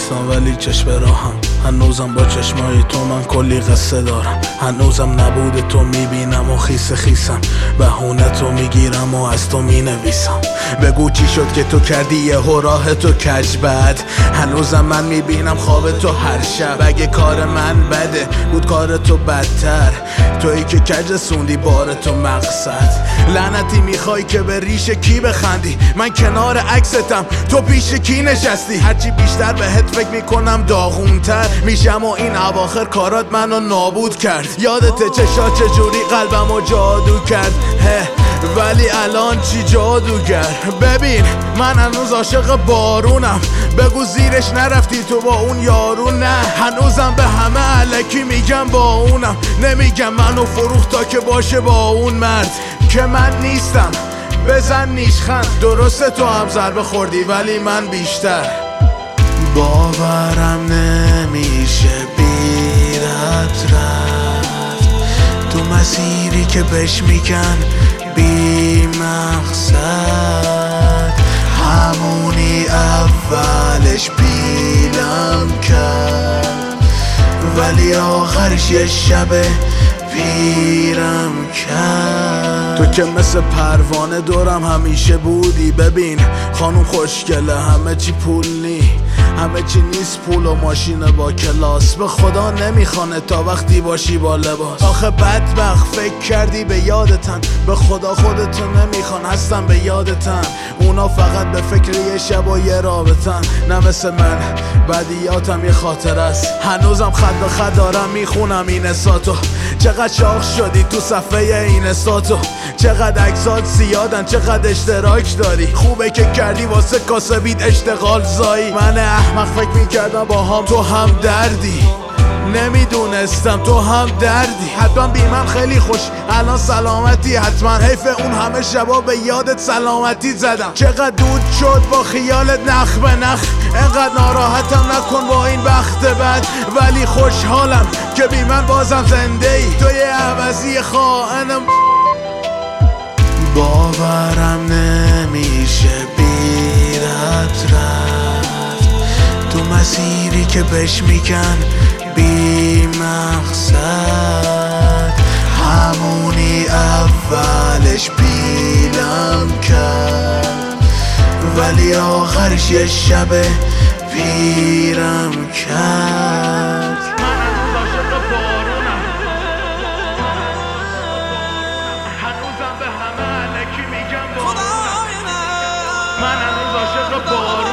نیستم ولی چشم راهم، هنوزم با چشمای تو من کلی قصه دارم. هنوزم نبود تو میبینم و خیس خیسم، بهونه تو میگیرم و از تو مینویسم. بگو چی شد که تو کردی یهو راه تو کج بد. هنوزم من میبینم خواب تو هر شب. اگه کار من بده بود کار تو بدتر، تویی که کج رسوندی بار تو مقصد. لعنتی میخوای که به ریش کی بخندی؟ من کنار عکستم تو پیش کی نشستی؟ هرچی بیشتر بهت فکر میکنم داغونتر میشم و این اواخر کارات منو نابود کرد. یادته چشا چجوری قلبمو جادو کرد؟ ولی الان چی جادوگر؟ ببین من هنوز عاشق بارونم، بگو زیرش نرفتی تو با اون یارو؟ نه هنوزم به همه الکی میگم با اونم، نمیگم منو فروخت تا که باشه با اون مرد که من نیستم. بزن نیشخند، درسته تو هم ضربه خوردی ولی من بیشتر. باورم نمیشه بیرت رفت تو مسیری که بهش میگن بی مقصد. همونی اولش پیلم کرد ولی آخرش یه شبه پیرم کرد. تو که مثل پروانه دورم همیشه بودی. ببین خانوم خوشگله همه چی پول نی، همه چی نیست پول و ماشین با کلاس. به خدا نمیخوانه تا وقتی باشی با لباس. آخه بدبخت فکر کردی به یادتن، به خدا خودتو نمیخوان هستن به یادتن. اونا فقط به فکر یه شب و یه رابطن، نه مثل من بدیاتم یه خاطر است. هنوزم خط به خط دارم میخونم این استاتو. چقدر شاخ شدی تو صفحه این استاتو، چقدر عکسات زیادن، چقدر اشتراک داری. خوبه که کردی واسه کاسبید اشتغال زایی. من احمق فکر میکردم با هم تو هم دردی، نمیدونستم تو هم دردی. حتما بیمم خیلی خوش الان سلامتی، حتما حیف اون همه شبا به یادت سلامتی زدم. چقدر دود شد با خیالت نخ به نخ، انقدر ناراحتم نکن با این بخت بد. ولی خوشحالم که بی من بازم زنده ای، تو یه عوضی خائنم. باورم نمیشه بیرت رفت تو مسیری که بهش میگن بی مقصد. همونی اولش پیلم کرد ولی آخرش یه شبه پیرم کرد. من هنوز عاشق بارونم، هنوزم به همه الکی میگم بارونم. من هنوز عاشق بارونم.